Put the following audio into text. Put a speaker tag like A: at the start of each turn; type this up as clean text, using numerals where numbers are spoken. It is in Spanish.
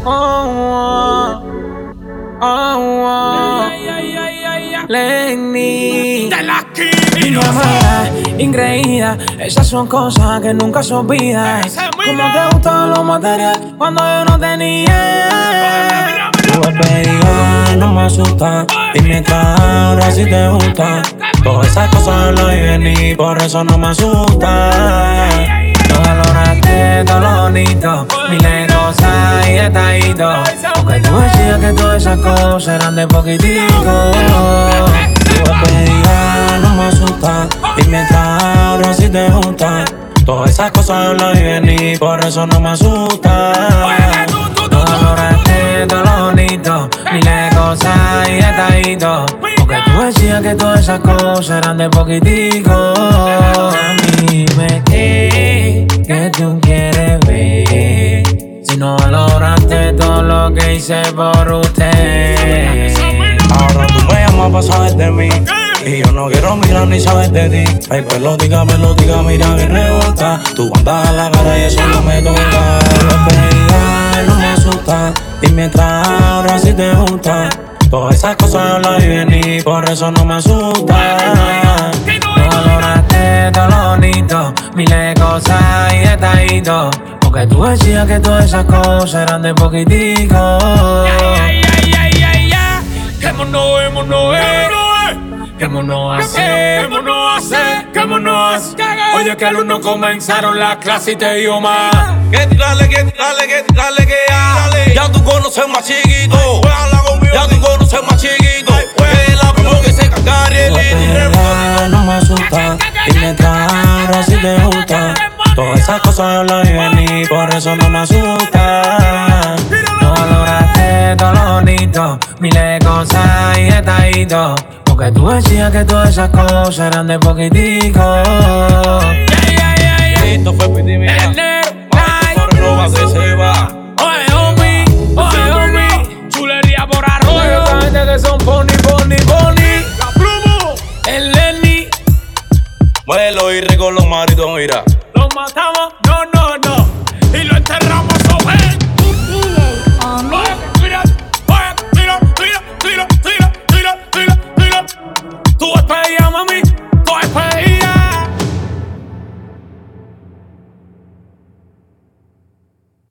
A: Oh, oh, oh. Lenny, niña mala, ingreída, esas son cosas que nunca se olvidan. Como te gusta lo material cuando yo no tenía. Tu bebé no me asusta y mientras ahora sí te gusta. Todas esas cosas lo viven y por eso no me asusta. No valoraste todo lo bonito, miles de cosas y detallitos. Porque tú decías que todas esas cosas eran de poquitico. Tu bebé no me asusta y mientras ahora sí te gusta. Todas esas cosas yo las viven y por eso no me asusta. No valoraste todo lo bonito, miles de cosas y detallitos. Porque tú decías que todas esas cosas eran de poquitico. Dime que tú quieres ver si no valoraste todo lo que hice por usted.
B: Ahora tú me llamas para saber de mí y yo no quiero mirar ni saber de ti. Ay, pues lo diga, mira que rebota. Tu banda a la cara y eso no me toca. Ay, no me asusta y mientras ahora sí te gusta. Todas esas cosas yo las viven y por eso no me asusta.
A: No valoraste todo lo bonito, miles de cosas y detallitos. Porque tú decías que todas esas cosas eran de poquitico.
C: Que monos. Oye, que el uno comenzaron la clase y te dio más.
B: Que tirale, que ya tú conoces más chiquito. Ya tú conoces más chiquito. Que la promo que se cagaría el
A: no me asusta y mientras ahora sí te gusta. Todas esas cosas yo las viven y por eso no me asusta. No valoraste todo lo bonito, miles de cosas y detallitos. Porque tú decías que todas esas cosas eran de poquitico.
B: Esto fue Piti Mira. No se va.
C: Oye, homie. Chulería por arroyo.
A: Esta gente que son pony.
C: La promo.
A: El Lenny.
B: Muévelo y con los maridos, mira.
C: Los matamos. No.